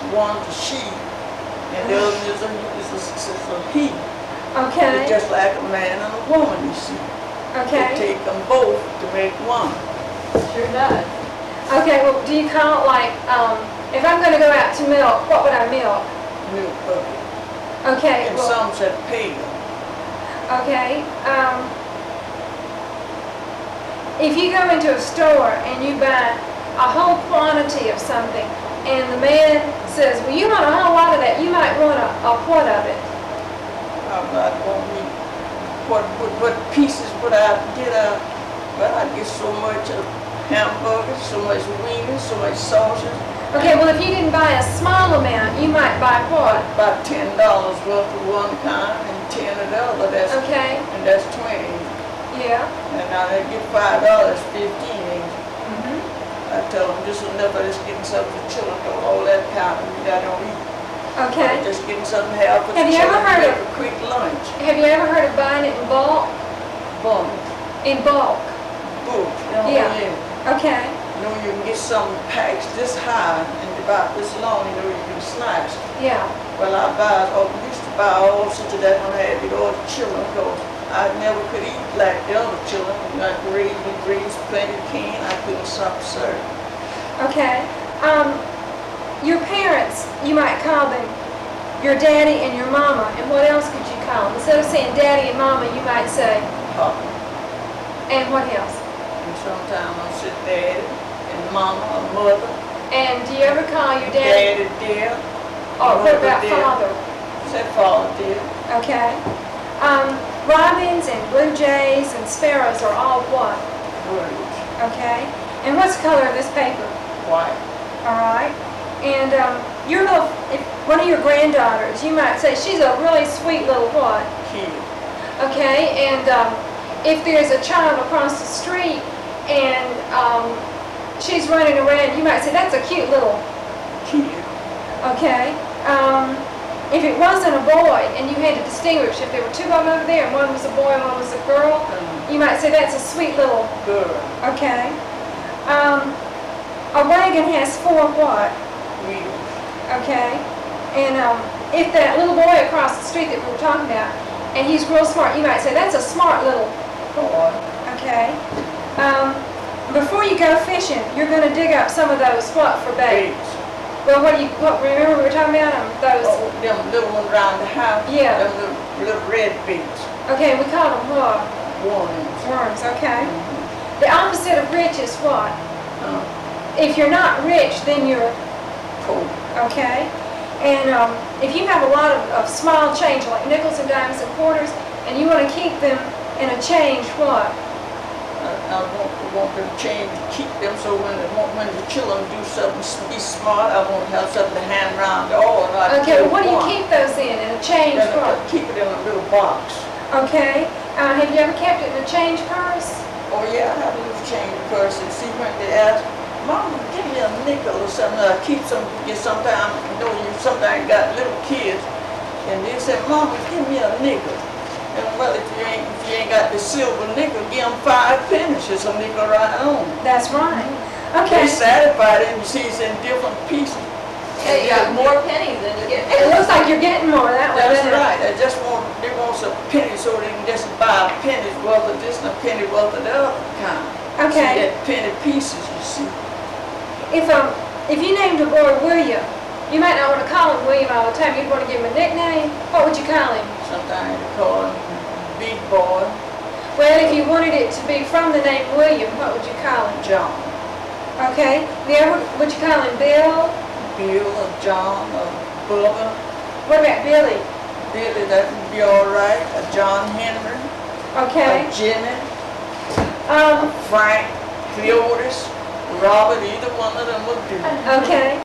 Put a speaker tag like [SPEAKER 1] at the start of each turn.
[SPEAKER 1] one's a she, and the other is a he.
[SPEAKER 2] Okay.
[SPEAKER 1] It's just like a man and a woman, you see.
[SPEAKER 2] Okay.
[SPEAKER 1] They take them both to make one.
[SPEAKER 3] Sure does.
[SPEAKER 2] Okay, well, do you call it like, if I'm going to go out to milk, what would I milk?
[SPEAKER 1] Milk bucket.
[SPEAKER 2] Okay,
[SPEAKER 1] And
[SPEAKER 2] well,
[SPEAKER 1] some said pail.
[SPEAKER 2] okay. If you go into a store and you buy a whole quantity of something, and the man says, well, you want a whole lot of that, you might want a what of it?
[SPEAKER 1] I'm not going to eat. What pieces would I get out? Well, I get so much of hamburgers, so much wings, so much sausage.
[SPEAKER 2] Okay, well, if you didn't buy a small amount, you might buy what?
[SPEAKER 1] About $10 worth of one kind and 10 of the other. That's
[SPEAKER 2] Okay.
[SPEAKER 1] And that's 20.
[SPEAKER 2] Yeah.
[SPEAKER 1] And now they get $5, 15.
[SPEAKER 2] Mm-hmm.
[SPEAKER 1] I tell them just enough of this getting something for children. All that kind of meat I don't eat.
[SPEAKER 2] Okay.
[SPEAKER 1] Just getting something to have for the
[SPEAKER 2] Have you ever
[SPEAKER 1] children.
[SPEAKER 2] heard
[SPEAKER 1] Make
[SPEAKER 2] of-
[SPEAKER 1] a quick lunch.
[SPEAKER 2] Have you ever heard of buying it in bulk?
[SPEAKER 1] Bun.
[SPEAKER 2] In bulk.
[SPEAKER 1] Book. You know
[SPEAKER 2] Yeah.
[SPEAKER 1] what I mean?
[SPEAKER 2] Okay.
[SPEAKER 1] You know, you can get some packs this high and about this long, you know, you can slice.
[SPEAKER 2] Yeah.
[SPEAKER 1] Well, used to buy all sorts of that when I had all the children, because I never could eat like the other children. Like raised plenty of cane, I couldn't stop serving.
[SPEAKER 2] Okay. Your parents, you might call them your daddy and your mama, and what else could you call them? Instead of saying daddy and mama, you might say,
[SPEAKER 1] Papa.
[SPEAKER 2] and what else?
[SPEAKER 1] And sometimes I'll say daddy and mama or mother.
[SPEAKER 2] And do you ever call your daddy?
[SPEAKER 1] Daddy dear.
[SPEAKER 2] Or what
[SPEAKER 1] mother
[SPEAKER 2] about
[SPEAKER 1] dear.
[SPEAKER 2] father?
[SPEAKER 1] Say father dear.
[SPEAKER 2] Okay. Robins and blue jays and sparrows are all what?
[SPEAKER 1] Birds.
[SPEAKER 2] Okay. And what's the color of this paper?
[SPEAKER 1] White.
[SPEAKER 2] All right. And if one of your granddaughters, you might say she's a really sweet little what?
[SPEAKER 1] Kid.
[SPEAKER 2] Okay. And if there's a child across the street and she's running around, you might say that's a cute little.
[SPEAKER 1] Kid.
[SPEAKER 2] Okay. If it wasn't a boy and you had to distinguish if there were two of them over there and one was a boy and one was a girl, you might say that's a sweet little.
[SPEAKER 1] Girl.
[SPEAKER 2] Okay. A wagon has four what?
[SPEAKER 1] Wheels.
[SPEAKER 2] Okay. And if that little boy across the street that we were talking about, and he's real smart, you might say that's a smart little.
[SPEAKER 1] Boy.
[SPEAKER 2] Okay. Before you go fishing, you're going to dig up some of those what for bait?
[SPEAKER 1] Baits.
[SPEAKER 2] Well, remember we were talking about them? Those.
[SPEAKER 1] Oh, them little ones around the house.
[SPEAKER 2] Yeah.
[SPEAKER 1] Them little red baits.
[SPEAKER 2] Okay, we call them what?
[SPEAKER 1] Worms.
[SPEAKER 2] Worms. Okay. The opposite of rich is what? If you're not rich, then you're.
[SPEAKER 1] Cold.
[SPEAKER 2] Okay. And if you have a lot of small change, like nickels and dimes and quarters, and you want to keep them in a change, what?
[SPEAKER 1] I want them change to keep them so when the children do something, be smart, I want to have something to hand around all.
[SPEAKER 2] Okay, well, what do you keep those in a change what?
[SPEAKER 1] Keep it in a little box.
[SPEAKER 2] Okay. Have you ever kept it in a change purse?
[SPEAKER 1] Oh yeah, I have a little change purse, and see when they ask, Mama, give me a nickel or something. I keep some, sometimes, you sometimes got little kids, and they say, Mama, give me a nickel. And well, if you ain't got the silver nickel, give them 5 pennies, just a nickel right on.
[SPEAKER 2] That's right.
[SPEAKER 1] They
[SPEAKER 2] Okay.
[SPEAKER 1] satisfied it, and you see it's in different pieces.
[SPEAKER 3] Yeah, you got more pennies than you get.
[SPEAKER 2] It looks like you're getting more that way.
[SPEAKER 1] That's
[SPEAKER 2] doesn't it?
[SPEAKER 1] right. They want some pennies so they can just buy a penny's worth of this and a penny worth of the other kind.
[SPEAKER 2] Okay.
[SPEAKER 1] See that penny pieces, you see.
[SPEAKER 2] If you named a boy William, you might not want to call him William all the time. You'd want to give him a nickname. What would you call him?
[SPEAKER 1] Sometimes they call him Big Boy,
[SPEAKER 2] Well, if you wanted it to be from the name William, what would you call him?
[SPEAKER 1] John.
[SPEAKER 2] Okay. Would you call him Bill?
[SPEAKER 1] Bill or John or Bubba.
[SPEAKER 2] What about Billy?
[SPEAKER 1] Billy, that would be all right. A John Henry.
[SPEAKER 2] Okay.
[SPEAKER 1] A Jimmy.
[SPEAKER 2] Um,
[SPEAKER 1] Frank. Cleotis. Robert. Either one of them would do.
[SPEAKER 2] okay.